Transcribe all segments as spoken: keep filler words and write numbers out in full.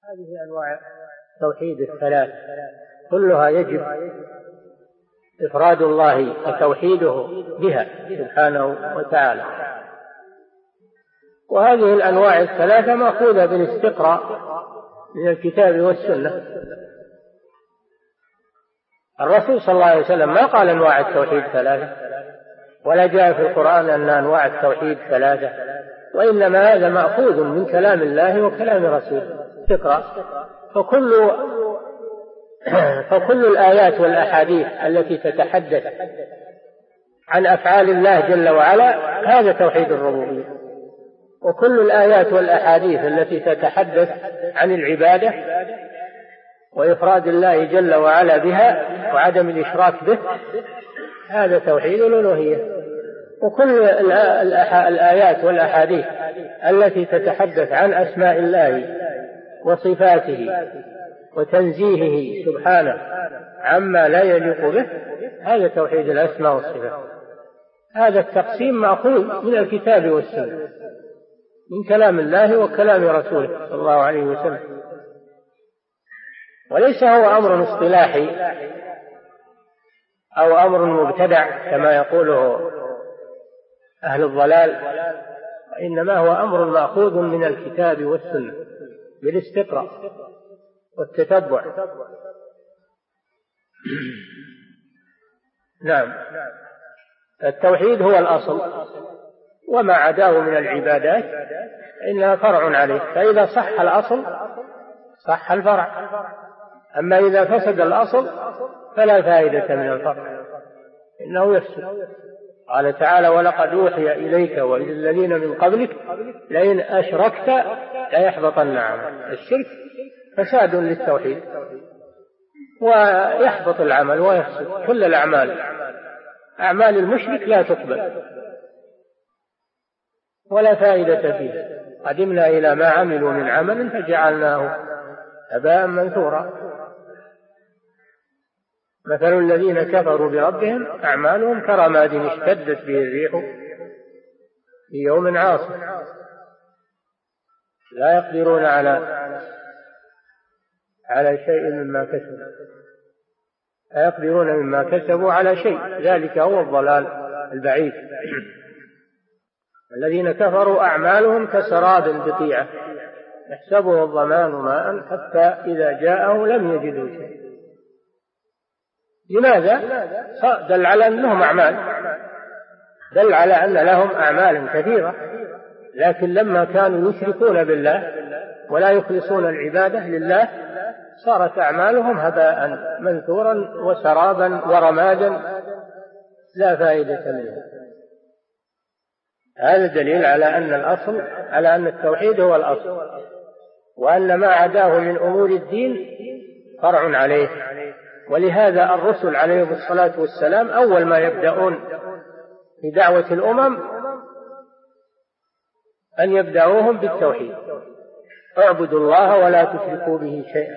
هذه أنواع التوحيد الثلاث كلها يجب إفراد الله وتوحيده بها سبحانه وتعالى. وهذه الأنواع الثلاثة مأخوذة بالاستقراء من الكتاب والسنة. الرسول صلى الله عليه وسلم ما قال أنواع التوحيد ثلاثة، ولا جاء في القرآن أن أنواع التوحيد ثلاثة، وإنما هذا مأخوذ من كلام الله وكلام رسوله استقراء. فكل فكل الآيات والأحاديث التي تتحدث عن أفعال الله جل وعلا هذا توحيد الربوبية، وكل الآيات والأحاديث التي تتحدث عن العبادة وإفراد الله جل وعلا بها وعدم الإشراك به هذا توحيد الألوهية. وكل الآيات والأحاديث التي تتحدث عن أسماء الله وصفاته وتنزيهه سبحانه عما لا يليق به هذا توحيد الأسماء والصفات. هذا التقسيم مأخوذ من الكتاب والسنة من كلام الله وكلام رسوله صلى الله عليه وسلم، وليس هو أمر اصطلاحي أو أمر مبتدع كما يقوله أهل الضلال، وإنما هو أمر مأخوذ من الكتاب والسنة بالاستقراء والتتبع. نعم، التوحيد هو الأصل، وما عداه من العبادات إنها فرع عليه، فإذا صح الأصل صح الفرع، أما إذا فسد الأصل فلا فائدة من الفرع، إنه يفسد. قال تعالى: ولقد أوحي إليك وإلى الذين من قبلك لئن أشركت ليحبطن عملك. الشرك فساد للتوحيد ويحبط العمل ويفسد كل الأعمال. أعمال المشرك لا تقبل ولا فائدة فيه. قدمنا إلى ما عملوا من عمل فجعلناه هباء منثورا. مثل الذين كفروا بربهم أعمالهم كرماد اشتدت به الريح في يوم عاصف لا يقدرون على على شيء مما كسبوا لا يقدرون مما كسبوا على شيء، ذلك هو الضلال البعيد. الذين كفروا أعمالهم كسراب بقيعة يحسبه الظمآن ماء حتى إذا جاءه لم يجده شيء. لماذا؟ دل على أن لهم أعمال، دل على أن لهم أعمال كثيرة، لكن لما كانوا يشركون بالله ولا يخلصون العبادة لله صارت أعمالهم هباء منثورا وسرابا ورمادا لا فائدة منه. هذا دليل على أن الأصل على أن التوحيد هو الأصل، وأن ما عداه من أمور الدين فرع عليه. ولهذا الرسل عليهم الصلاة والسلام أول ما يبدأون في دعوة الأمم أن يبدأوهم بالتوحيد: اعبدوا الله ولا تشركوا به شيئا.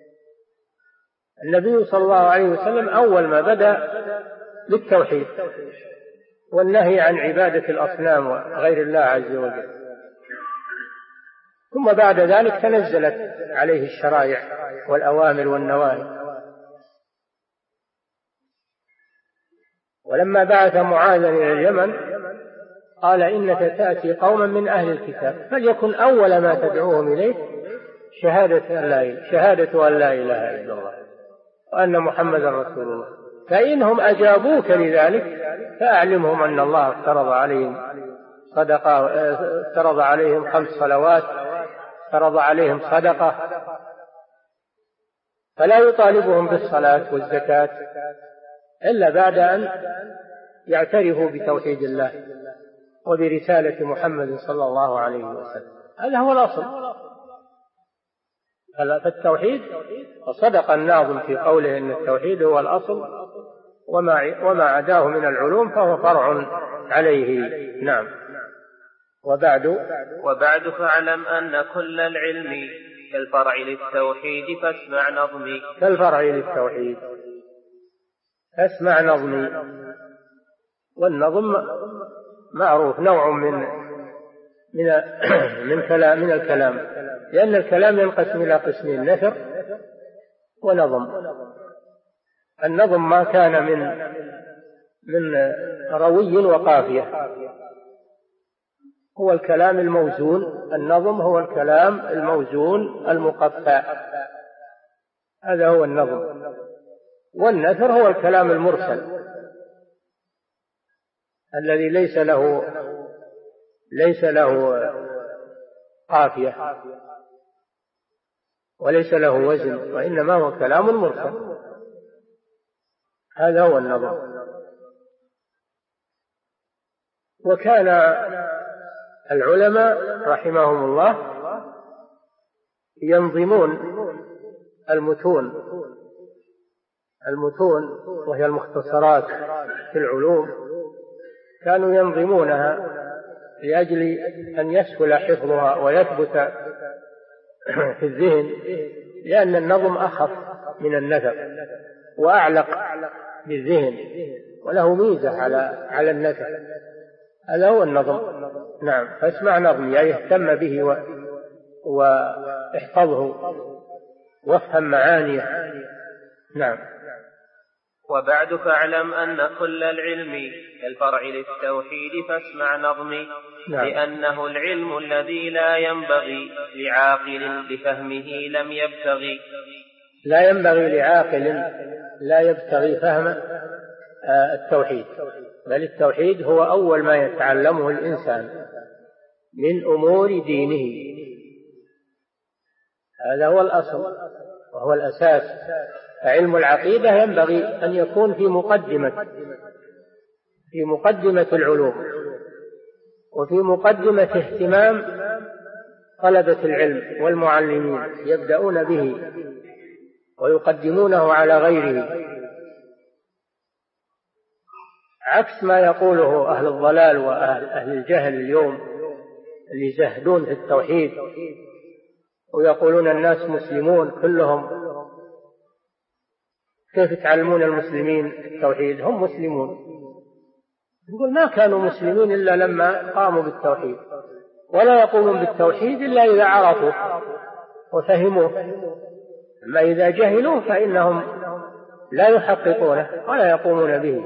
النبي صلى الله عليه وسلم أول ما بدأ بالتوحيد والنهي عن عبادة الأصنام وغير الله عز وجل، ثم بعد ذلك تنزلت عليه الشرائع والأوامر والنواهي. ولما بعث معاذا إلى اليمن قال: إنك تأتي قوما من أهل الكتاب فليكن أول ما تدعوهم إليه شهادة أن لا إله شهادة أن لا إله إلا الله وأن محمدا رسول الله، فإنهم أجابوك لذلك فأعلمهم أن الله افترض عليهم صدقة افترض عليهم خمس صلوات افترض عليهم صدقة، فلا يطالبهم بالصلاة والزكاة إلا بعد أن يعترفوا بتوحيد الله وبرسالة محمد صلى الله عليه وسلم. هذا هو الأصل. فالتوحيد وصدق الناظم في قوله إن التوحيد هو الأصل وما, وما عداه من العلوم فهو فرع عليه. نعم. وبعد وبعد فاعلم أن كل العلم كالفرع للتوحيد فاسمع نظمي. كالفرع للتوحيد اسمع نظمي. والنظم معروف نوع من من من كلام من الكلام، لأن الكلام ينقسم إلى قسمين: نثر ونظم. النظم ما كان من من روي وقافية هو الكلام الموزون، النظم هو الكلام الموزون المقطع، هذا هو النظم. والنثر هو الكلام المرسل الذي ليس له ليس له قافية وليس له وزن، وإنما هو كلام مرسل، هذا هو النظم. وكان العلماء رحمهم الله ينظمون المتون المتون وهي المختصرات في العلوم، كانوا ينظمونها لأجل أن يسهل حفظها ويثبت في الذهن، لأن النظم أخف من النثر وأعلق بالذهن وله ميزة على على النثر، هذا هو النظم. نعم، فاسمع نظمي، يعني اهتم به و... واحفظه وافهم معانيه. نعم. وبعد فاعلم أن كل العلم كالفرع للتوحيد فاسمع نظمي. نعم. لأنه العلم الذي لا ينبغي لعاقل لفهمه لم يبتغي لا ينبغي لعاقل لا يبتغي فهم التوحيد، بل التوحيد هو أول ما يتعلمه الإنسان من أمور دينه، هذا هو الأصل وهو الأساس. فعلم العقيدة ينبغي أن يكون في مقدمة في مقدمة العلوم، وفي مقدمة اهتمام طلبة العلم والمعلمين، يبدأون به ويقدمونه على غيره، عكس ما يقوله أهل الضلال وأهل أهل الجهل اليوم اللي يزهدون في التوحيد ويقولون الناس مسلمون كلهم. كيف تعلمون المسلمين التوحيد؟ هم مسلمون. يقول ما كانوا مسلمين إلا لما قاموا بالتوحيد، ولا يقومون بالتوحيد إلا إذا عرفوا وفهموه، أما إذا جهلوا فإنهم لا يحققونه ولا يقومون به.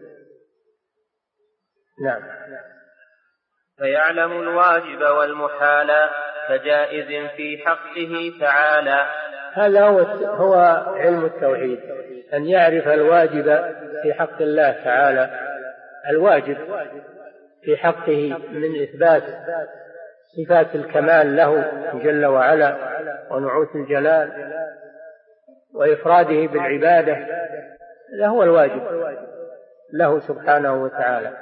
نعم. فيعلم الواجب والمحال كجائز في حقه تعالى. هذا هو, هو علم التوحيد، أن يعرف الواجب في حق الله تعالى، الواجب في حقه من إثبات صفات الكمال له جل وعلا ونعوت الجلال وإفراده بالعبادة، هذا هو الواجب له سبحانه وتعالى.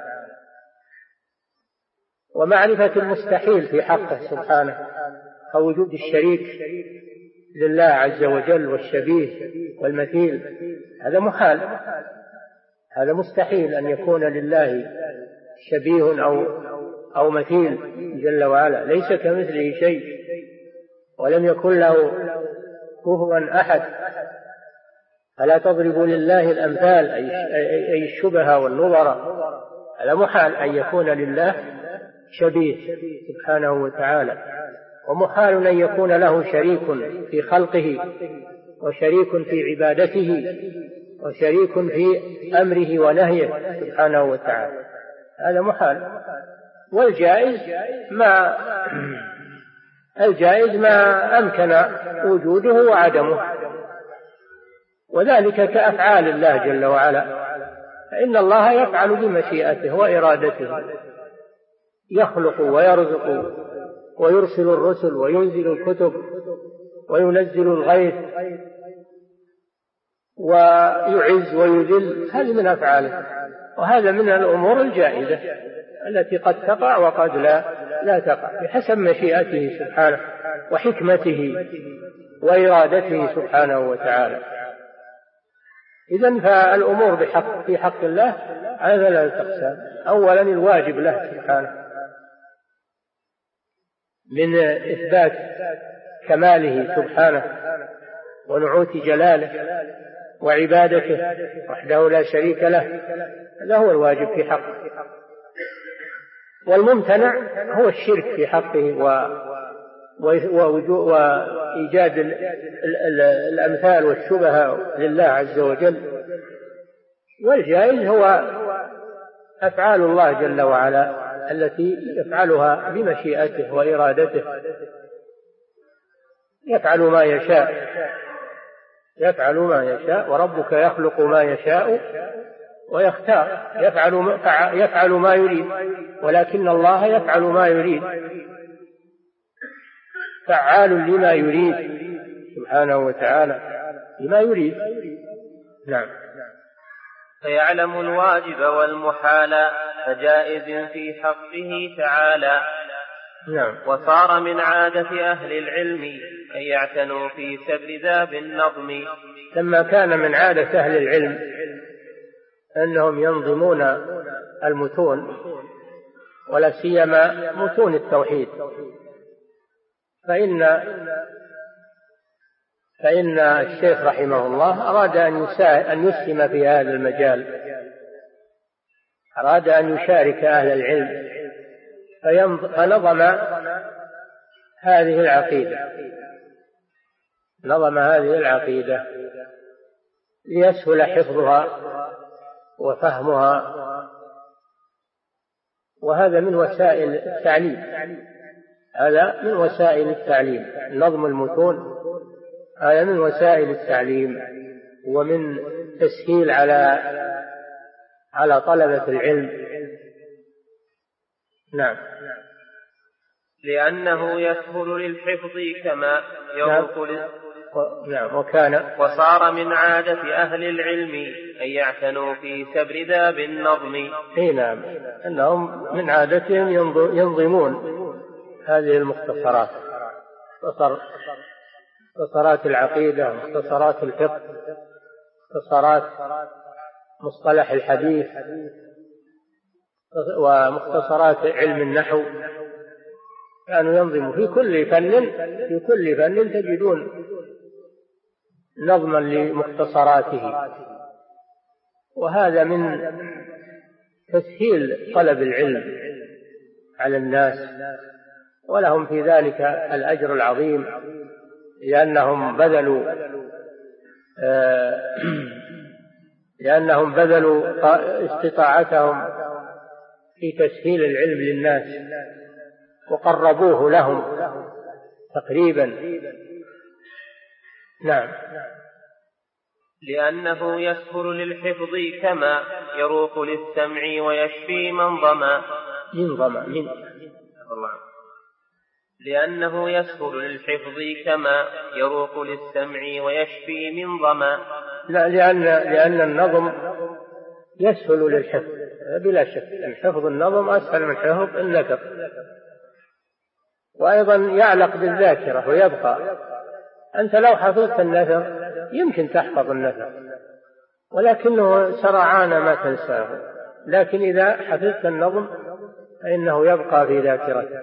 ومعرفة المستحيل في حقه سبحانه، فوجود الشريك لله عز وجل والشبيه والمثيل، هذا محال، هذا مستحيل أن يكون لله شبيه أو أو مثيل جل وعلا، ليس كمثله شيء ولم يكن له كفوا أحد. فلا تضربوا لله الأمثال أي الشبه والنظر، هذا محال أن يكون لله شبيه سبحانه وتعالى، ومحال أن يكون له شريك في خلقه وشريك في عبادته وشريك في أمره ونهيه سبحانه وتعالى، هذا محال. والجائز ما الجائز ما أمكن وجوده وعدمه، وذلك كأفعال الله جل وعلا، فإن الله يفعل بمشيئته وإرادته، يخلق ويرزق ويرسل الرسل وينزل الكتب وينزل الغيث ويعز ويذل، هذه من أفعاله، وهذا من الأمور الجائزة التي قد تقع وقد لا لا تقع بحسب مشيئته سبحانه وحكمته وإرادته سبحانه وتعالى. إذن فالأمور بحق في حق الله على ثلاثة أقسام: أولا الواجب له سبحانه من إثبات كماله سبحانه ونعوت جلاله وعبادته وحده لا شريك له، هذا هو الواجب في حقه. والممتنع هو الشرك في حقه وإيجاد الأمثال والشبه لله عز وجل. والجائز هو أفعال الله جل وعلا التي يفعلها بمشيئته وإرادته، يفعل ما يشاء يفعل ما يشاء وربك يخلق ما يشاء ويختار، يفعل ما, يفعل ما يريد، ولكن الله يفعل ما يريد، فعال لما يريد سبحانه وتعالى لما يريد. نعم. فيعلم الواجب والمحال فجائز في حقه تعالى. نعم. وصار من عادة أهل العلم أن يعتنوا في سبر ذا بالنظم. لما كان من عادة أهل العلم أنهم ينظمون المتون ولا سيما متون التوحيد، فإن فإن الشيخ رحمه الله أراد أن يسهم في هذا المجال، أراد أن يشارك أهل العلم فنظم هذه العقيدة نظم هذه العقيدة ليسهل حفظها وفهمها، وهذا من وسائل التعليم هذا من وسائل التعليم نظم المتون، هذا من وسائل التعليم ومن تسهيل على على طلبة العلم. نعم. لأنه يسهل للحفظ كما يروق نعم. نعم. وكان وصار من عادة أهل العلم أن يعتنوا في سبر ذا بالنظم. نعم. أنهم من عادتهم ينظمون هذه المختصرات، مختصرات العقيدة، مختصرات الفقه، مختصرات مصطلح الحديث، ومختصرات علم النحو، كانوا ينظموا في كل فن في كل فن تجدون نظما لمختصراته، وهذا من تسهيل طلب العلم على الناس، ولهم في ذلك الأجر العظيم لأنهم بذلوا لأنهم بذلوا استطاعتهم في تسهيل العلم للناس وقربوه لهم تقريبا. نعم. لأنه يسهل للحفظ كما يروق للسمع ويشفي من ظما. من ظما من لأنه يسهل للحفظ كما يروق للسمع ويشفي من ظما. لا، لأن لأن النظم يسهل للحفظ بلا شك، يعني حفظ النظم أسهل من حفظ النثر، وأيضا يعلق بالذاكرة ويبقى. أنت لو حفظت النثر يمكن تحفظ النثر ولكنه سرعان ما تنساه، لكن إذا حفظت النظم فإنه يبقى في ذاكرتك.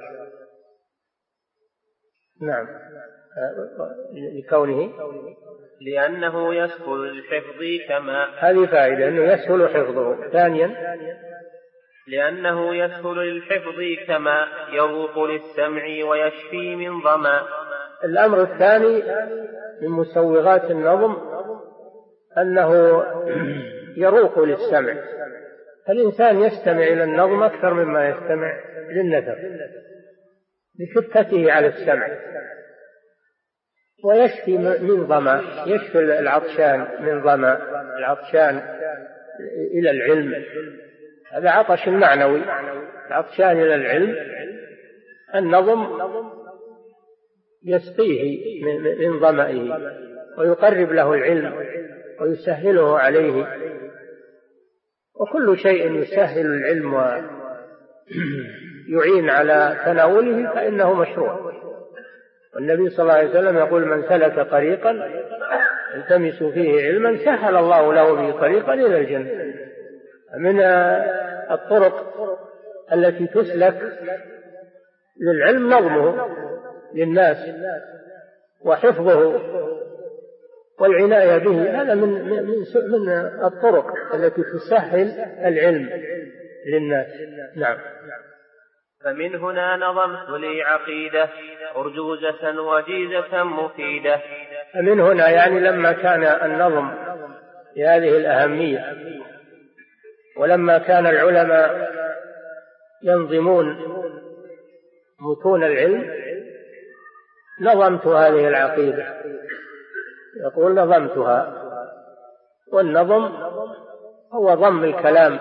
نعم. لكونه لأنه يسهل الحفظ كما هذه فائدة أنه يسهل حفظه. ثانيا لأنه يسهل للحفظ كما يروق للسمع ويشفي من ظما. الأمر الثاني من مسوغات النظم أنه يروق للسمع، فالإنسان يستمع إلى النظم أكثر مما يستمع للنثر لخفته على السمع، ويشفي من ظما، يشفي العطشان من ظما، العطشان إلى العلم، هذا عطش معنوي، العطشان إلى العلم. النظم يسقيه من ظمئه ويقرب له العلم ويسهله عليه، وكل شيء يسهل العلم ويعين على تناوله فإنه مشروع. والنبي صلى الله عليه وسلم يقول: من سلك طريقا يلتمس فيه علما سهل الله له به طريقا إلى الجنة. من الطرق التي تسلك للعلم نظمه للناس وحفظه والعناية به، هذا من من من الطرق التي تسهل العلم للناس. نعم. فمن هنا نظمت لي عقيدة أرجوزة وجيزة مفيدة. فمن هنا يعني لما كان النظم بهذه الأهمية، ولما كان العلماء ينظمون متون العلم، نظمت هذه العقيدة. يقول نظمتها، والنظم هو ضم الكلام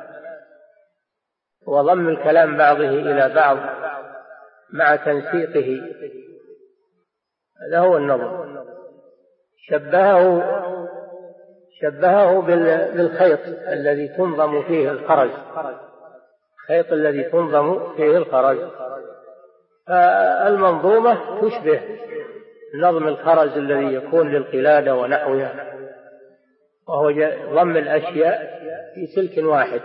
وضم الكلام بعضه إلى بعض مع تنسيقه، هذا هو النظم. شبهه شبهه بالخيط الذي تنظم فيه الخرز، الخيط الذي تنظم فيه الخرز. فالمنظومة تشبه نظم الخرز الذي يكون للقلادة ونحوها، وهو ضم الأشياء في سلك واحد.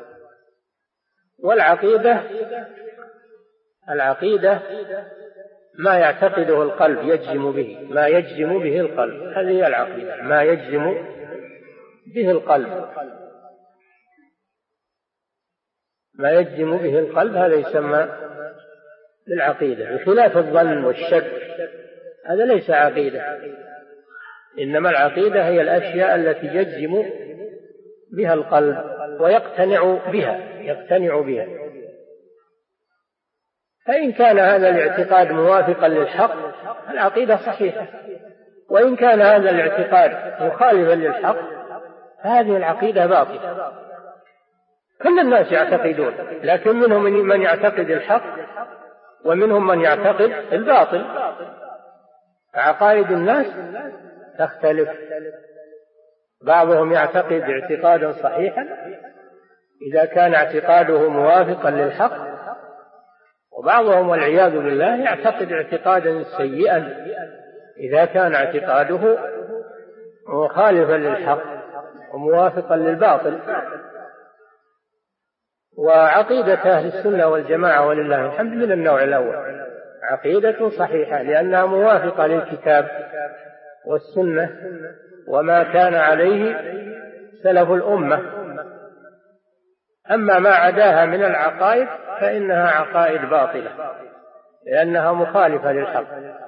والعقيدة العقيدة ما يعتقده القلب يجزم به، ما يجزم به القلب، هذه هي العقيدة، ما يجزم به القلب، ما يجزم به القلب هذا يسمى بالعقيدة، بخلاف الظن والشك، هذا ليس عقيدة. إنما العقيدة هي الأشياء التي يجزم بها القلب ويقتنع بها يقتنع بها فإن كان هذا الاعتقاد موافقا للحق العقيدة صحيحة، وإن كان هذا الاعتقاد مخالفا للحق فهذه العقيدة باطلة. كل الناس يعتقدون، لكن منهم من يعتقد الحق ومنهم من يعتقد الباطل، عقائد الناس تختلف. بعضهم يعتقد اعتقادا صحيحا إذا كان اعتقاده موافقا للحق، وبعضهم والعياذ بالله يعتقد اعتقادا سيئا إذا كان اعتقاده مخالفا للحق وموافقا للباطل. وعقيدة أهل السنة والجماعة ولله الحمد من النوع الأول، عقيدة صحيحة لأنها موافقة للكتاب والسنة وما كان عليه سلف الأمة. أما ما عداها من العقائد فإنها عقائد باطلة لأنها مخالفة للحق.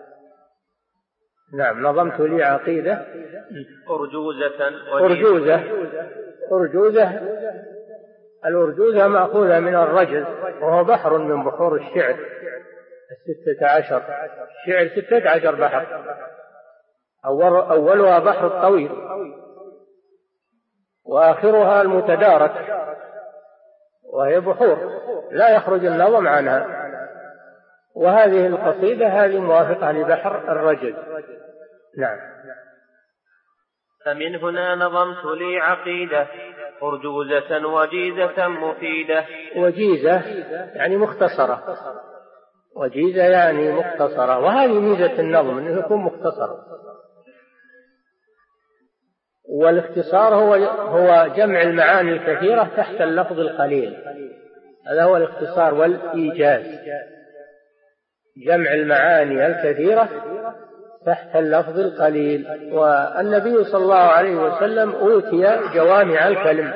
نعم. نظمت لي عقيدة أرجوزة أرجوزة أرجوزة الأرجوزة مأخوذة من الرجز، وهو بحر من بحور الشعر الستة عشر. الشعر ستة عشر بحر، أولها بحر الطويل وآخرها المتدارك، وهي بحور لا يخرج النظم عنها. وهذه القصيدة هذه موافقة لبحر الرجل. نعم. فمن هنا نظمت لي عقيدة أرجوزة وجيزة مفيدة. وجيزة يعني مختصرة، وجيزة يعني مختصرة، وهذه ميزة النظم أنه يكون مختصر. والاختصار هو هو جمع المعاني الكثيرة تحت اللفظ القليل، هذا هو الاختصار والإيجاز، جمع المعاني الكثيرة تحت اللفظ القليل. والنبي صلى الله عليه وسلم أوتي جوامع الكلم،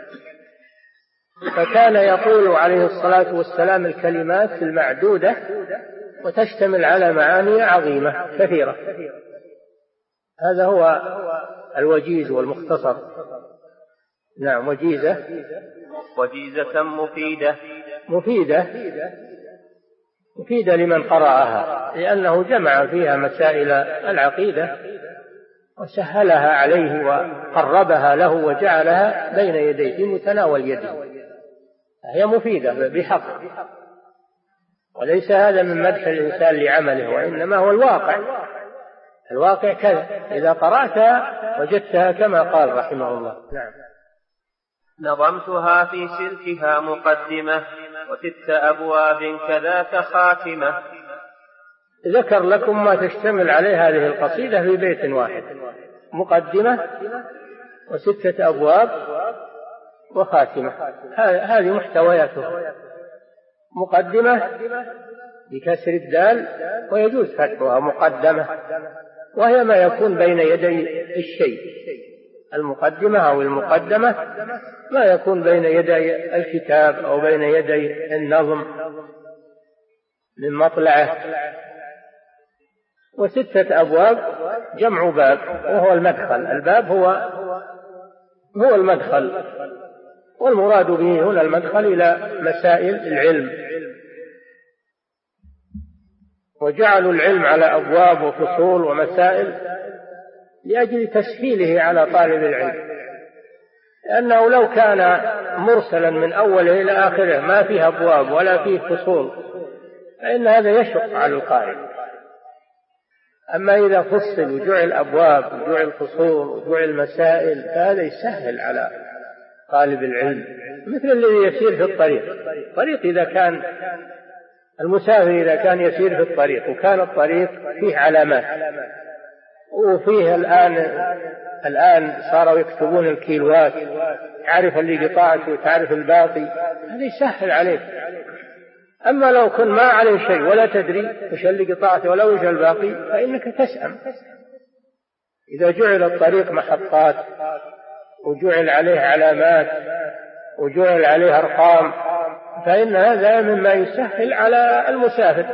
فكان يقول عليه الصلاة والسلام الكلمات المعدودة وتشتمل على معاني عظيمة كثيرة. هذا هو الوجيز والمختصر. نعم. وجيزة وجيزة مفيدة مفيدة مفيدة لمن قرأها، لأنه جمع فيها مسائل العقيدة وسهلها عليه وقربها له وجعلها بين يديه في متناول يده، هي مفيدة بحق. وليس هذا من مدح الإنسان لعمله، وإنما هو الواقع. الواقع كذا، إذا قرأتها وجدتها كما قال رحمه الله. نعم. نظمتها في سلكها مقدمة وست أبواب كذاك خاتمة. ذكر لكم ما تشتمل عليه هذه القصيدة في بيت واحد، مقدمة وستة أبواب وخاتمة، هذه محتوياته. مقدمة بكسر الدال ويجوز فتحها مقدمة، وهي ما يكون بين يدي الشيء. المقدمة أو المقدمة ما يكون بين يدي الكتاب أو بين يدي النظم، من مطلعه. وستة أبواب جمع باب، وهو المدخل. الباب هو هو المدخل، والمراد به هنا المدخل إلى مسائل العلم. وجعلوا العلم على أبواب وفصول ومسائل لأجل تسهيله على طالب العلم، لأنه لو كان مرسلا من أوله إلى آخره ما فيه أبواب ولا فيه فصول فإن هذا يشق على القارئ. أما إذا فصل وجعل أبواب وجعل فصول وجعل مسائل فهذا يسهل على طالب العلم، مثل الذي يسير في الطريق. الطريق إذا كان المسافر إذا كان يسير في الطريق وكان الطريق فيه علامات وفيه الآن الآن صاروا يكتبون الكيلوات، تعرف اللي قطعت وتعرف الباقي، هذا يسهل عليك. أما لو كن ما عليه شيء ولا تدري وش اللي قطعت ولا وش الباقي فإنك تسأم. إذا جعل الطريق محطات وجعل عليه علامات وجعل عليه أرقام فإن هذا مما يسهل على المسافر.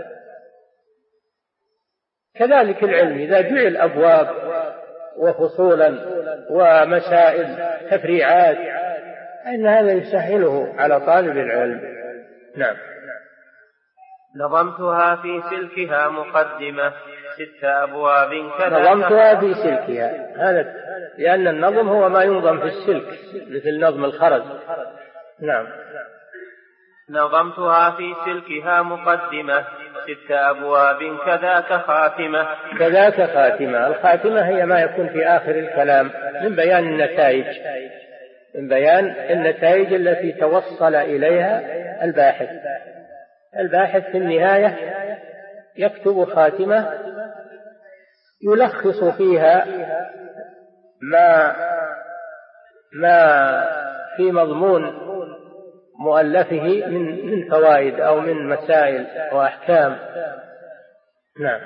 كذلك العلم إذا جعل أبواب وفصولا ومسائل تفريعات فإن هذا يسهله على طالب العلم. نعم. نظمتها في سلكها مقدمة ست أبواب كذا. نظمتها في سلكها، هذا لأن النظم هو ما ينظم في السلك مثل نظم الخرز. نعم. نظمتها في سلكها مقدمة ست أبواب كذاك خاتمة. كذاك خاتمة. الخاتمة هي ما يكون في آخر الكلام من بيان النتائج، من بيان النتائج التي توصل إليها الباحث. الباحث في النهاية يكتب خاتمة يلخص فيها ما ما في مضمون مؤلفه من من فوائد أو من مسائل وأحكام. نعم.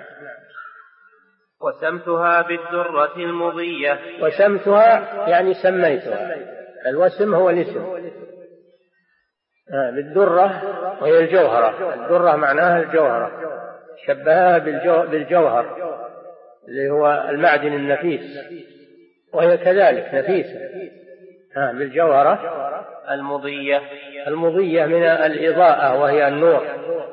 وسمتها بالدرة المضية. وسمتها يعني سميتها، الوسم هو الاسم. آه بالدرة وهي الجوهرة. الدرة معناها الجوهرة، شبهها بالجو بالجوهر اللي هو المعدن النفيس، وهي كذلك نفيسة. آه بالجوهرة المضية. المضية من الإضاءة وهي النور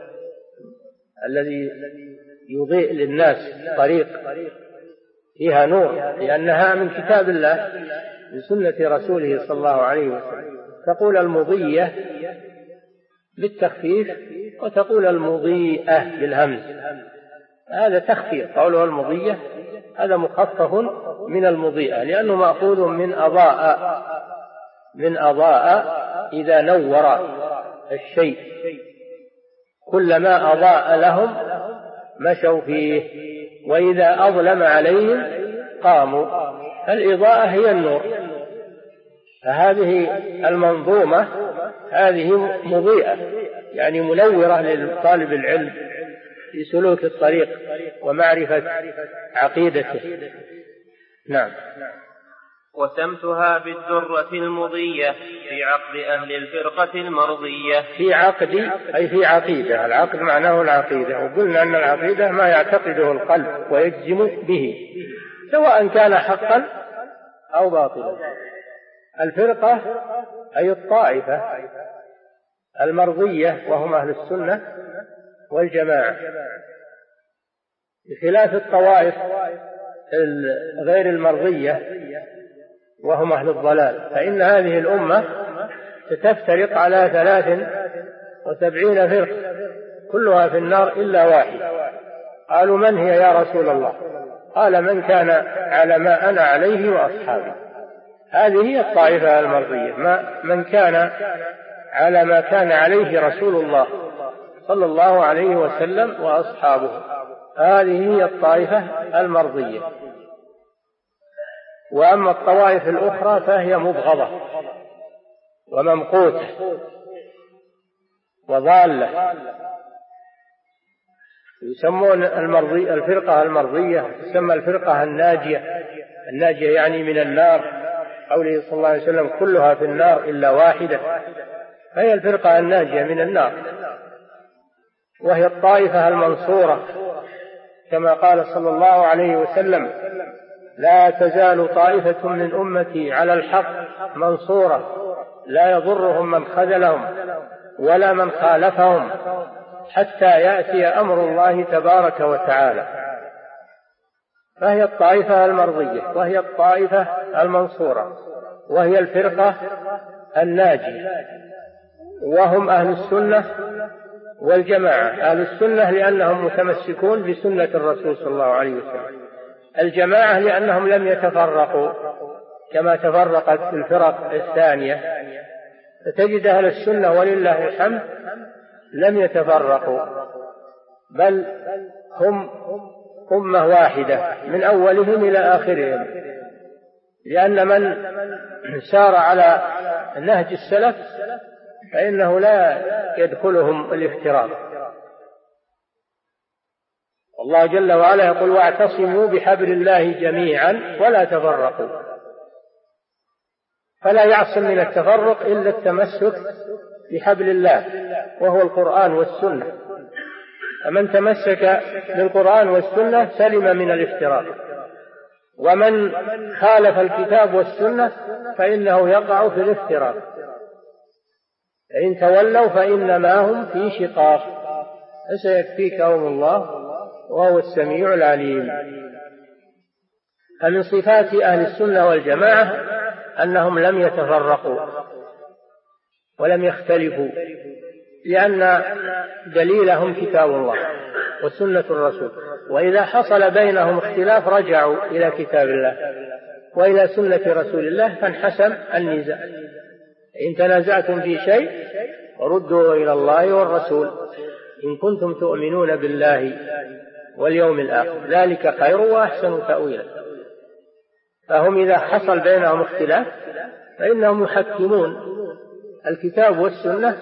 الذي يضيء للناس طريق فيها نور، لأنها من كتاب الله من سنة رسوله صلى الله عليه وسلم. تقول المضية بالتخفيف وتقول المضيئة بالهمز، هذا تخفيف. قوله المضية هذا مخفف من المضيئة لأنه مأخوذ من أضاء، من أضاء إذا نور الشيء كلما أضاء لهم مشوا فيه وإذا أظلم عليهم قاموا. الإضاءة هي النور، فهذه المنظومة هذه مضيئة يعني منورة لطالب العلم في سلوك الطريق ومعرفة عقيدته. نعم. وسمتها بالدرة المضية في عقد أهل الفرقة المرضية. في عقد أي في عقيدة. العقد معناه العقيدة، وقلنا أن العقيدة ما يعتقده القلب ويجزم به سواء كان حقا أو باطلا. الفرقة أي الطائفة المرضية وهم أهل السنة والجماعة، بخلاف الطوائف غير المرضية وهم أهل الضلال، فإن هذه الأمة ستفترق على ثلاث وسبعين فرقة كلها في النار إلا واحد. قالوا من هي يا رسول الله؟ قال من كان على ما أنا عليه وأصحابي. هذه هي الطائفة المرضية، ما من كان على ما كان عليه رسول الله صلى الله عليه وسلم وأصحابه، هذه هي الطائفة المرضية. وأما الطوائف الأخرى فهي مبغضة وممقوتة وضالة. يسمون المرضي الفرقة المرضية تسمى الفرقة الناجية. الناجية يعني من النار، قوله صلى الله عليه وسلم كلها في النار إلا واحدة، فهي الفرقة الناجية من النار. وهي الطائفة المنصورة، كما قال صلى الله عليه وسلم: لا تزال طائفة من أمتي على الحق منصورة لا يضرهم من خذلهم ولا من خالفهم حتى يأتي أمر الله تبارك وتعالى. فهي الطائفة المرضية، وهي الطائفة المنصورة، وهي الفرقة الناجية، وهم أهل السنة والجماعة. أهل السنة لأنهم متمسكون بسنة الرسول صلى الله عليه وسلم، الجماعة لأنهم لم يتفرقوا كما تفرقت الفرق الثانية، فتجد أهل السنة ولله الحمد لم يتفرقوا، بل هم أمة واحدة من أولهم إلى آخرهم، لأن من سار على نهج السلف فإنه لا يدخلهم الافتراق. الله جل وعلا يقول: واعتصموا بحبل الله جميعا ولا تفرقوا. فلا يعصم من التفرق إلا التمسك بحبل الله وهو القرآن والسنة، فمن تمسك بالقرآن والسنة سلم من الافتراق، ومن خالف الكتاب والسنة فإنه يقع في الافتراق. فإن تولوا فإنما هم في شقاق، فسيكفيكهم الله وهو السميع العليم. فمن صفات أهل السنة والجماعة أنهم لم يتفرقوا ولم يختلفوا، لأن دليلهم كتاب الله وسنة الرسول، وإذا حصل بينهم اختلاف رجعوا إلى كتاب الله وإلى سنة رسول الله فانحسم النزاع. إن تنازعتم في شيء ردوا إلى الله والرسول إن كنتم تؤمنون بالله واليوم الآخر، ذلك خير وأحسن تأويلا. فهم إذا حصل بينهم اختلاف فإنهم يحكمون الكتاب والسنة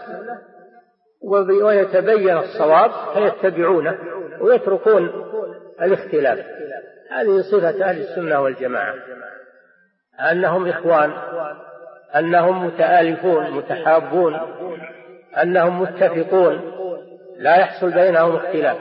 ويتبين الصواب فيتبعونه ويتركون الاختلاف. هذه صفة أهل السنة والجماعة، أنهم إخوان، أنهم متآلفون متحابون، أنهم متفقون، لا يحصل بينهم اختلاف.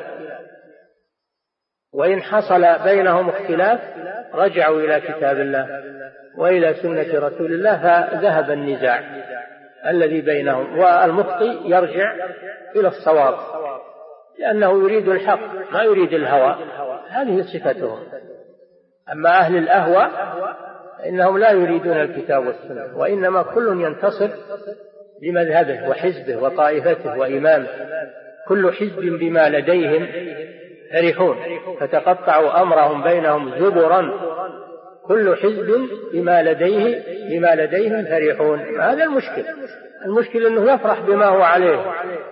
وإن حصل بينهم اختلاف رجعوا إلى كتاب الله وإلى سنة رسول الله فذهب النزاع الذي بينهم، والمخطئ يرجع إلى الصواب لأنه يريد الحق ما يريد الهوى. هذه صفتهم. أما أهل الأهوى إنهم لا يريدون الكتاب والسنة، وإنما كل ينتصر لمذهبه وحزبه وطائفته وإمامه، كل حزب بما لديهم فرحون، فتقطعوا أمرهم بينهم زبرا، كل حزب بما لديه بما لديهم فرحون. هذا المشكل. المشكل أنه يفرح بما هو عليه،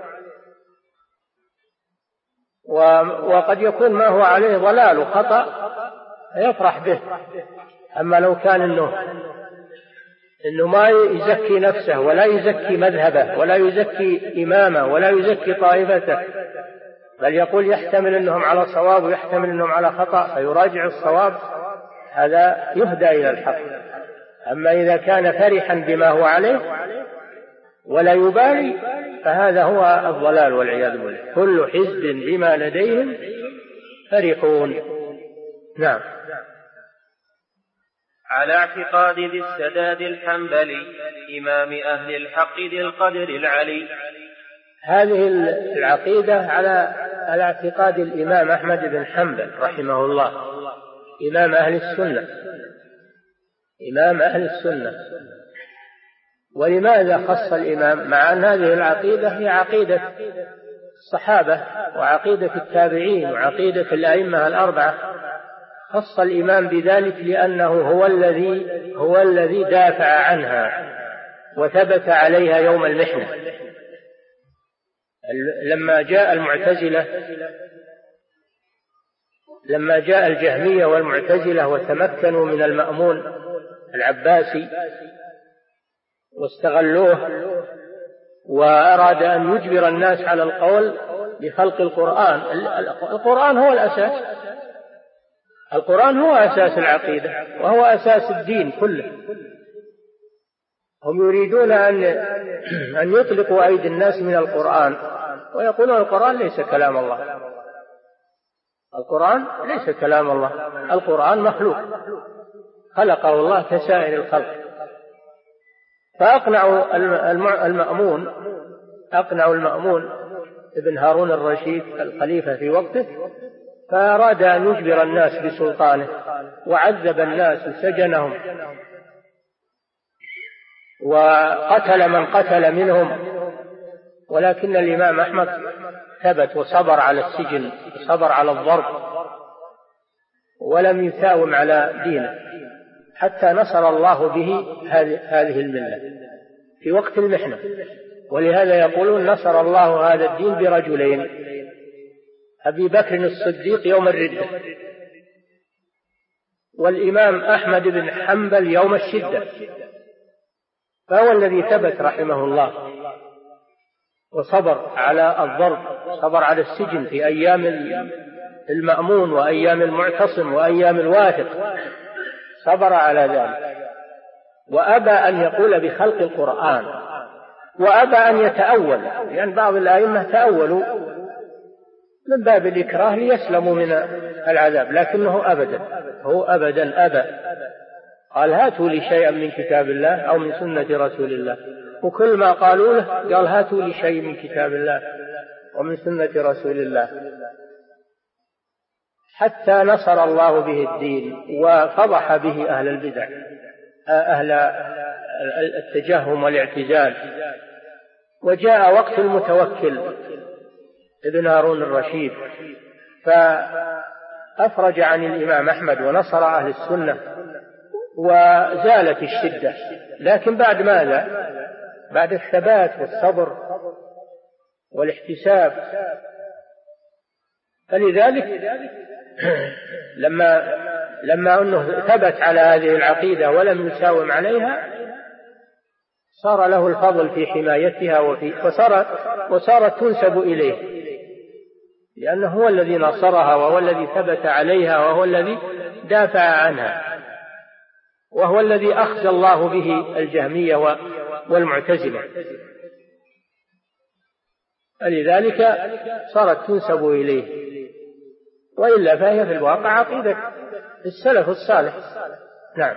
وقد يكون ما هو عليه ضلال وخطأ يفرح به. أما لو كان إنه إنه ما يزكي نفسه ولا يزكي مذهبه ولا يزكي إمامه ولا يزكي طائفته، بل يقول يحتمل أنهم على صواب ويحتمل أنهم على خطأ فيراجع الصواب، هذا يهدى إلى الحق. أما إذا كان فرحا بما هو عليه ولا يبالي فهذا هو الضلال والعياذ بالله. كل حزب بما لديهم فرحون. نعم. على اعتقاد ذي السداد الحنبلي إمام أهل الحق ذي القدر العلي. هذه العقيدة على على اعتقاد الإمام أحمد بن حنبل رحمه الله، إمام أهل السنة، إمام أهل السنة. ولماذا خص الإمام مع أن هذه العقيدة هي عقيدة الصحابة وعقيدة التابعين وعقيدة الأئمة الأربعة؟ خص الإمام بذلك لأنه هو الذي هو الذي دافع عنها وثبت عليها يوم المحنة. لما جاء المعتزلة لما جاء الجهمية والمعتزلة وتمكنوا من المأمون العباسي واستغلوه، وأراد أن يجبر الناس على القول بخلق القرآن. القرآن هو الأساس، القرآن هو أساس العقيدة وهو أساس الدين كله. هم يريدون أن أن يطلقوا أيدي الناس من القرآن ويقولون القرآن ليس كلام الله. القرآن ليس كلام الله، القرآن مخلوق خلقه الله كسائر الخلق. فأقنعوا المأمون أقنعوا المأمون ابن هارون الرشيد الخليفة في وقته، فأراد أن يجبر الناس بسلطانه، وعذب الناس وسجنهم وقتل من قتل منهم، ولكن الإمام أحمد ثبت وصبر على السجن وصبر على الضرب ولم يساوم على دينه حتى نصر الله به هذه الملة في وقت المحنة. ولهذا يقولون نصر الله هذا الدين برجلين: أبي بكر الصديق يوم الردة، والإمام أحمد بن حنبل يوم الشدة، فهو الذي ثبت رحمه الله وصبر على الضرب، صبر على السجن في أيام المأمون وأيام المعتصم وأيام الواثق، صبر على ذلك، وأبى أن يقول بخلق القرآن، وأبى أن يتأول، لأن يعني بعض الأئمة تأولوا من باب الإكراه ليسلموا من العذاب، لكنه أبدا هو أبدا أبى، قال هاتوا لي شيئا من كتاب الله أو من سنة رسول الله، وكل ما قالوا له قال هاتوا لي شيء من كتاب الله ومن سنة رسول الله، حتى نصر الله به الدين وفضح به أهل البدع، أهل التجهم والاعتزال. وجاء وقت المتوكل ابن هارون الرشيد فأفرج عن الإمام أحمد ونصر أهل السنة وزالت الشدة، لكن بعد ماذا؟ بعد الثبات والصبر والاحتساب. فلذلك لما لما أنه ثبت على هذه العقيدة ولم يساوم عليها صار له الفضل في حمايتها وفي وصارت, وصارت تنسب إليه، لأنه هو الذي نصرها وهو الذي ثبت عليها وهو الذي دافع عنها، وهو الذي أخزى الله به الجهمية والمعتزلة، لذلك صارت تنسب إليه، وإلا فهي في الواقع عقيدة السلف الصالح. نعم.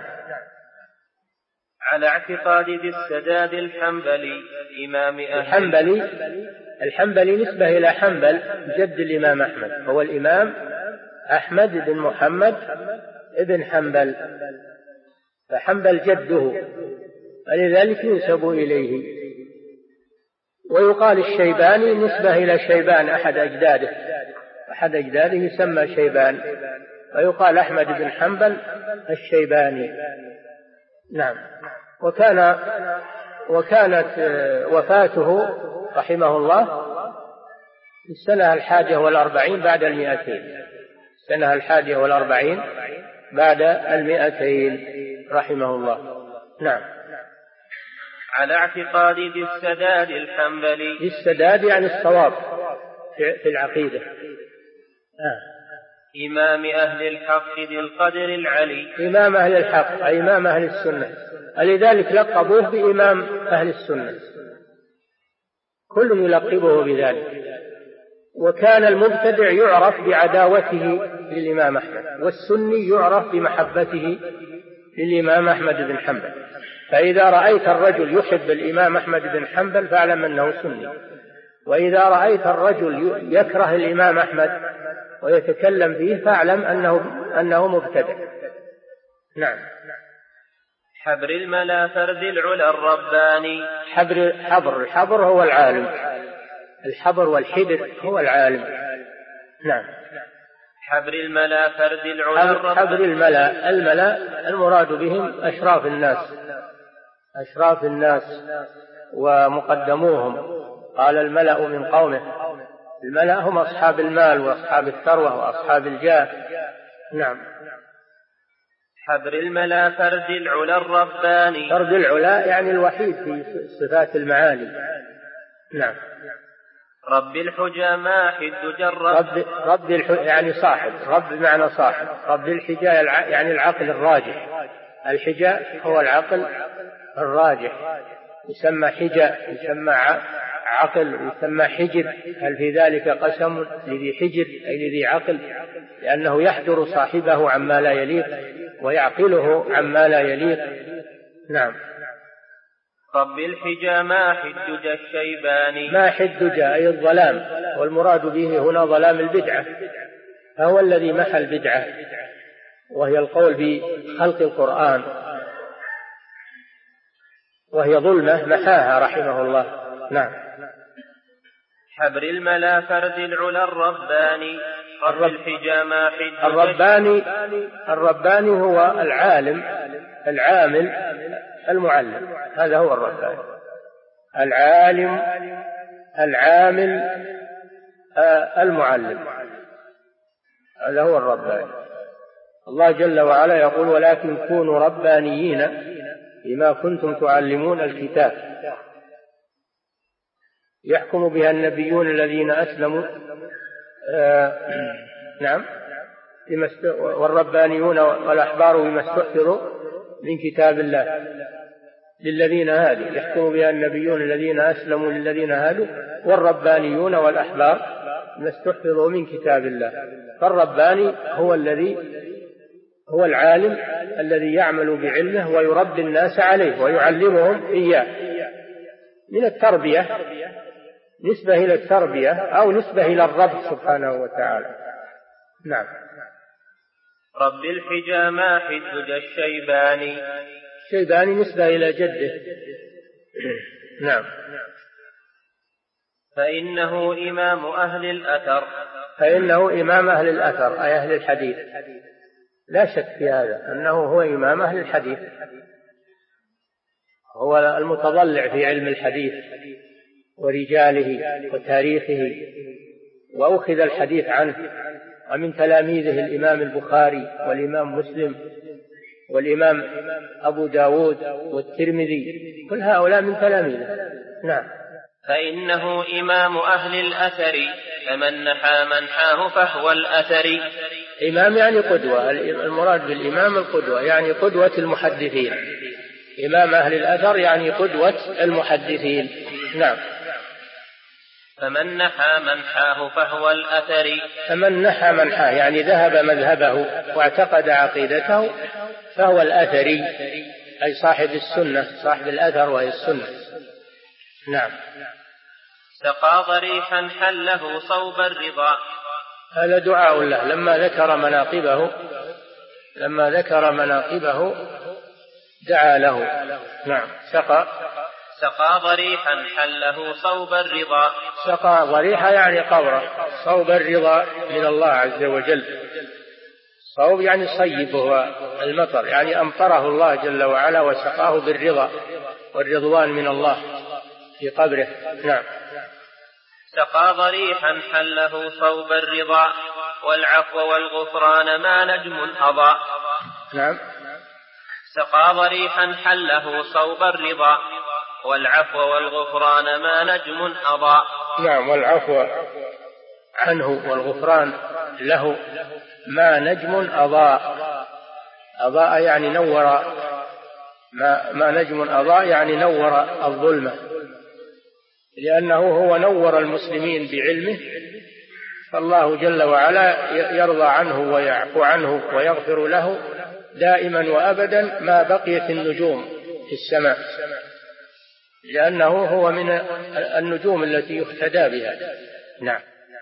على اعتقاد ذي السداد الحنبلي إمام أهل الحنبلي الحنبلي نسبة إلى حنبل جد الإمام أحمد، هو الإمام أحمد بن محمد ابن حنبل، فحنبل جده، ولذلك ينسب إليه. ويقال الشيباني نسبة إلى شيبان أحد أجداده، أحد أجداده يسمى شيبان، ويقال أحمد بن حنبل الشيباني. نعم. وكان وكانت وفاته رحمه الله في السنة الحادية والأربعين بعد المئتين، السنة الحادية والأربعين بعد المئتين رحمه الله. نعم. على اعتقاد ذي السداد الحنبلي، ذي السداد يعني الصواب في العقيدة، آه. إمام أهل الحق ذي القدر العلي، إمام أهل الحق أي إمام أهل السنة، لذلك لقبوه بإمام أهل السنة، كل يلقبه بذلك. وكان المبتدع يعرف بعداوته للإمام أحمد، والسني يعرف بمحبته للإمام أحمد بن حنبل، فإذا رأيت الرجل يحب الإمام أحمد بن حنبل فاعلم أنه سني، وإذا رأيت الرجل يكره الإمام أحمد ويتكلم فيه فاعلم أنه, أنه مبتدع. نعم. حبر الملا فرد العلا الرباني، حبر حبر الحبر هو العالم، الحبر والحبر هو العالم. نعم. حبر الملا فرد العلا الرباني، حبر الملا، الملا المراد بهم أشراف الناس، أشراف الناس ومقدموهم، قال الملأ من قومه، الملأ هم أصحاب المال وأصحاب الثروة وأصحاب الجاه. نعم. حبر الملا فرد العلا الرباني، فرد العلا يعني الوحيد في صفات المعالي. نعم. رب الحجى ماحد جرب، رب, رب الحجى يعني صاحب، رب بمعنى صاحب، رب الحجى يعني العقل الراجح، الحجى هو العقل الراجح، يسمى حجى، يسمى عقل يسمى حجر. هل في ذلك قسم لذي حجر أي لذي عقل؟ لأنه يحجر صاحبه عما لا يليق ويعقله عما لا يليق. نعم. رب الحجى ماح الدجى الشيباني. ماح الدجى أي الظلام، والمراد به هنا ظلام البدعة، فهو الذي محى البدعة وهي القول بخلق القرآن، وهي ظلمة محاها رحمه الله. نعم. حبر الملا فرد العلا الرباني. رب الحجى ماح الدجى الرباني. الرباني هو العالم العامل المعلم، هذا هو الرباني، العالم العامل المعلم، هذا هو الرباني. الله جل وعلا يقول ولكن كونوا ربانيين بما كنتم تعلمون الكتاب يحكم بها النبيون الذين أسلموا آه نعم والربانيون والأحبار بما استحفظوا من كتاب الله للذين هادوا، يحكم بها النبيون الذين أسلموا للذين هادوا والربانيون والأحبار بما استحفظوا من كتاب الله. فالرباني هو الذي هو العالم الذي يعمل بعلمه ويربي الناس عليه ويعلمهم إياه، من التربية، نسبة إلى التربية أو نسبة إلى الرب سبحانه وتعالى. نعم. رب الحجى ماح الدجى الشيباني. الشيباني نسبة إلى جده. نعم. فإنه إمام أهل الأثر. فإنه إمام أهل الأثر أي أهل الحديث، لا شك في هذا أنه هو إمام أهل الحديث، هو المتضلع في علم الحديث ورجاله وتاريخه، وأخذ الحديث عنه، ومن تلاميذه الإمام البخاري والإمام مسلم والإمام أبو داود والترمذي، كل هؤلاء من تلاميذه. نعم. فإنه إمام أهل الأثر فمن نحى منحاه فهو الأثر. إمام يعني قدوة، المراد بالإمام القدوة، يعني قدوة المحدثين. إمام أهل الأثر يعني قدوة المحدثين. نعم. فمن نحى منحاه فهو الأثر. فمن نحى منحاه يعني ذهب مذهبه واعتقد عقيدته فهو الأثري، أي صاحب السنة، صاحب الأثر وهي السنة. نعم. سقى ضريحا حله صوب الرضا. هذا دعاء له لما ذكر مناقبه، لما ذكر مناقبه دعا له. نعم. سقى سقى ضريحا حله صوب الرضا. سقى ضريحا يعني قبره، صوب الرضا من الله عز وجل. صوب يعني صيب، هو المطر، يعني أمطره الله جل وعلا وسقاه بالرضا والرضوان من الله في قبره. نعم. سقى ضريحا حله صوب الرضا والعفو والغفران ما نجم أضاء. نعم. سقى ضريحا حله صوب الرضا والعفو والغفران ما نجم أضاء. نعم. والعفو عنه والغفران له ما نجم أضاء. أضاء يعني نور، ما, ما نجم أضاء يعني نور الظلمة، لأنه هو نور المسلمين بعلمه، فالله جل وعلا يرضى عنه ويعفو عنه ويغفر له دائما وأبدا ما بقيت النجوم في السماء، لأنه هو من النجوم التي يهتدى بها. نعم.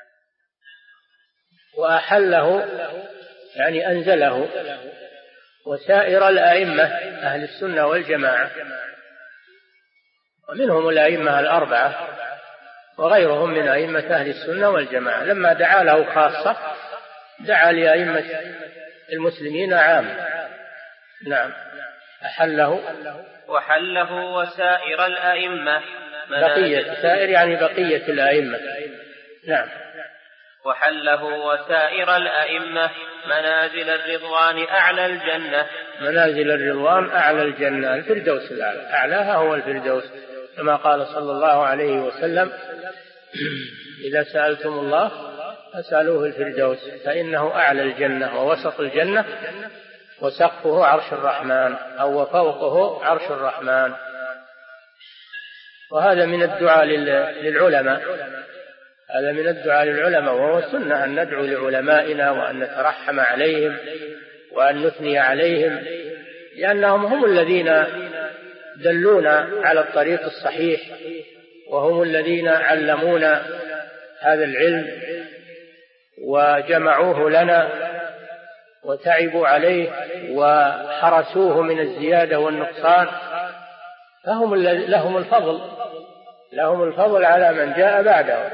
وأحله يعني أنزله وسائر الأئمة أهل السنة والجماعة، ومنهم الأئمة الأربعة وغيرهم من أئمة أهل السنة والجماعة، لما دعا له خاصة دعا لأئمة المسلمين عامة. نعم. أحله وحله وسائر الأئمة بقية، سائر يعني بقية الأئمة. نعم. وحله وسائر الأئمة منازل الرضوان أعلى الجنة. منازل الرضوان أعلى الجنة، الفردوس الأعلى، أعلاها هو الفردوس، كما قال صلى الله عليه وسلم إذا سألتم الله فاسألوه الفردوس فإنه أعلى الجنة ووسط الجنة وسقفه عرش الرحمن أو وفوقه عرش الرحمن. وهذا من الدعاء للعلماء، هذا من الدعاء للعلماء، وهو السنة أن ندعو لعلمائنا وأن نترحم عليهم وأن نثني عليهم، لأنهم هم الذين دلونا على الطريق الصحيح، وهم الذين علمونا هذا العلم وجمعوه لنا وتعبوا عليه وحرسوه من الزيادة والنقصان، فهم لهم الفضل لهم الفضل على من جاء بعدهم،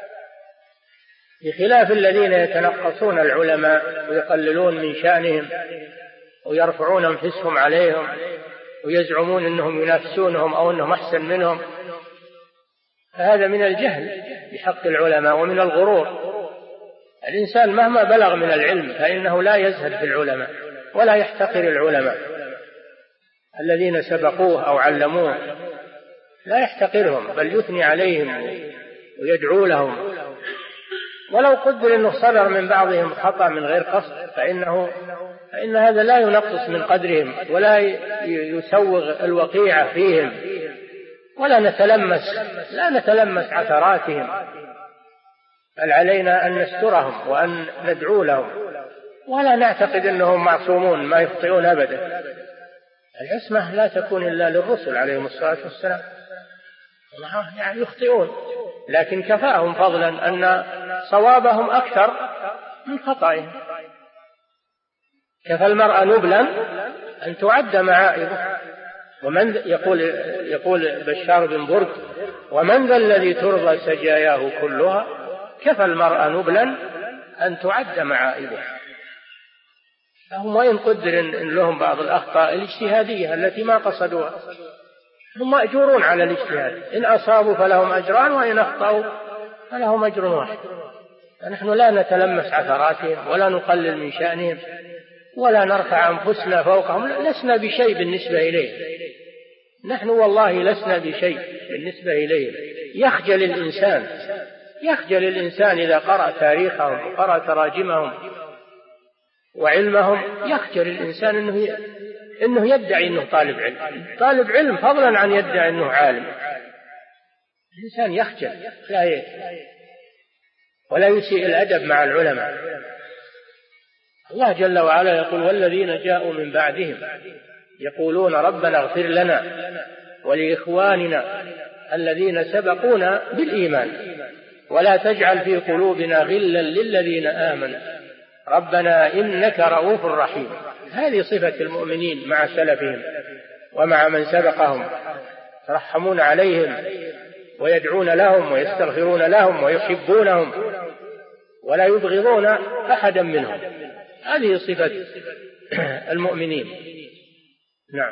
بخلاف الذين يتنقصون العلماء ويقللون من شأنهم ويرفعون أنفسهم عليهم ويزعمون أنهم ينافسونهم أو أنهم أحسن منهم. فهذا من الجهل بحق العلماء ومن الغرور. الإنسان مهما بلغ من العلم فإنه لا يزهد في العلماء ولا يحتقر العلماء الذين سبقوه أو علموه، لا يحتقرهم بل يثني عليهم ويدعو لهم، ولو قدر أنه صدر من بعضهم خطأ من غير قصد فإنه فإن هذا لا ينقص من قدرهم ولا يسوغ الوقيعة فيهم، ولا نتلمس لا نتلمس عثراتهم، بل علينا أن نسترهم وأن ندعو لهم، ولا نعتقد أنهم معصومون ما يخطئون أبدا. العصمة لا تكون إلا للرسل عليهم الصلاة والسلام، يعني يخطئون لكن كفاهم فضلا أن صوابهم أكثر من خطئهم. كفى المرأة نبلا أن تعد معائبه. ومن يقول يقول بشار بن برد: ومن ذا الذي ترضى سجاياه كلها؟ كفى المرأة نبلا أن تعد معائبه. فهم وإن قدر إن لهم بعض الأخطاء الاجتهادية التي ما قصدوها، هم مأجورون على الاجتهاد، إن أصابوا فلهم أجران وإن أخطأوا فلهم أجر واحد. فنحن لا نتلمس عثراتهم ولا نقلل من شأنهم ولا نرفع أنفسنا فوقهم، لسنا بشيء بالنسبة إليه، نحن والله لسنا بشيء بالنسبة إليه. يخجل الإنسان يخجل الإنسان إذا قرأ تاريخهم وقرأ تراجمهم وعلمهم، يخجل الإنسان إنه إنه يدعي إنه طالب علم طالب علم فضلا عن يدعي إنه عالم. الإنسان يخجل لا ولا يسيء الأدب مع العلماء. الله جل وعلا يقول: والذين جاءوا من بعدهم يقولون ربنا اغفر لنا ولإخواننا الذين سبقونا بالإيمان ولا تجعل في قلوبنا غلا للذين آمنوا ربنا إنك رؤوف رحيم. هذه صفة المؤمنين مع سلفهم ومع من سبقهم، يرحمون عليهم ويدعون لهم ويستغفرون لهم ويحبونهم ولا يبغضون أحدا منهم. هذه صفة المؤمنين. نعم.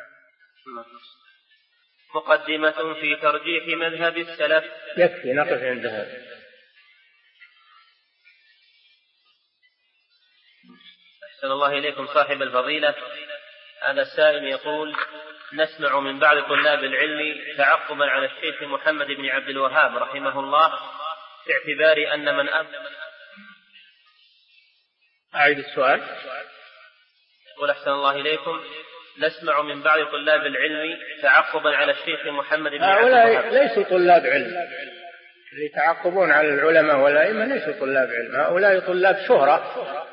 مقدمة في ترجيح مذهب السلف. يكفي نقف عندها. أحسن الله إليكم صاحب الفضيلة. هذا السائل يقول: نسمع من بعض طلاب العلم تعقبا على الشيخ محمد بن عبد الوهاب رحمه الله باعتبار أن من أب أعيد السؤال. يقول: أحسن الله إليكم، نسمع من بعض طلاب العلم تعقبا على الشيخ محمد بن عبد الوهاب. ليسوا طلاب علم، اللي يتعقبون على العلماء والأئمة ليسوا طلاب علم، هؤلاء طلاب شهرة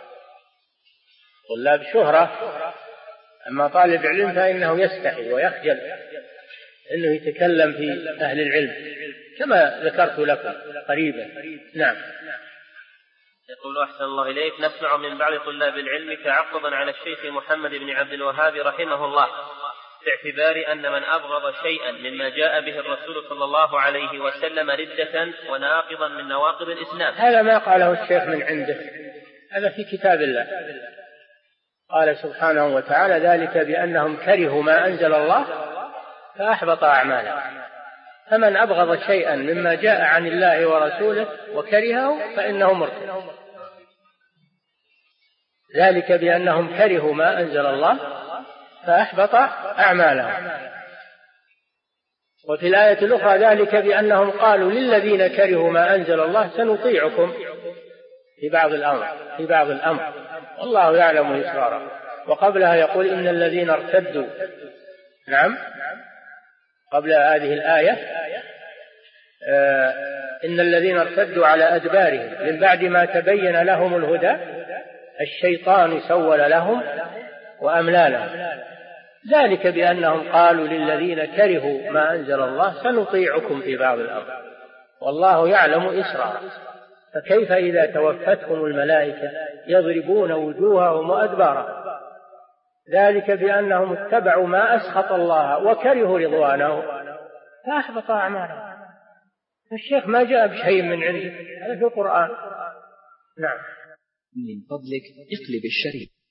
طلاب شهرة أما طالب علم فإنه يستحي ويخجل أنه يتكلم في أهل العلم كما ذكرت لكم قريبا. نعم. يقول: أحسن الله إليك، نسمع من بعض طلاب العلم تعقبا على الشيخ محمد بن عبد الوهاب رحمه الله باعتبار أن من أبغض شيئا مما جاء به الرسول صلى الله عليه وسلم ردة وناقضا من نواقض الإسلام. هذا ما قاله الشيخ من عنده، هذا في كتاب الله. قال سبحانه وتعالى: ذلك بأنهم كرهوا ما أنزل الله فأحبط أعمالهم. فمن أبغض شيئا مما جاء عن الله ورسوله وكرهه فإنه مرتد. ذلك بأنهم كرهوا ما أنزل الله فأحبط أعمالهم. وفي الآية الأخرى: ذلك بأنهم قالوا للذين كرهوا ما أنزل الله سنطيعكم في بعض الأمر في بعض الأمر والله يعلم إسرارهم. وقبلها يقول: إن الذين ارتدوا نعم قبل هذه الآية آه إن الذين ارتدوا على أدبارهم من بعد ما تبين لهم الهدى الشيطان سول لهم وأملى لهم ذلك بأنهم قالوا للذين كرهوا ما أنزل الله سنطيعكم في بعض الأمر والله يعلم إسرارهم فكيف إذا توفتهم الملائكة يضربون وجوههم وأدبارهم ذلك بأنهم اتبعوا ما أسخط الله وكرهوا رضوانه فأحبط أعمالهم. الشيخ ما جاء بشيء من عنده، هذا في القرآن. نعم. من فضلك اقلب الشريط.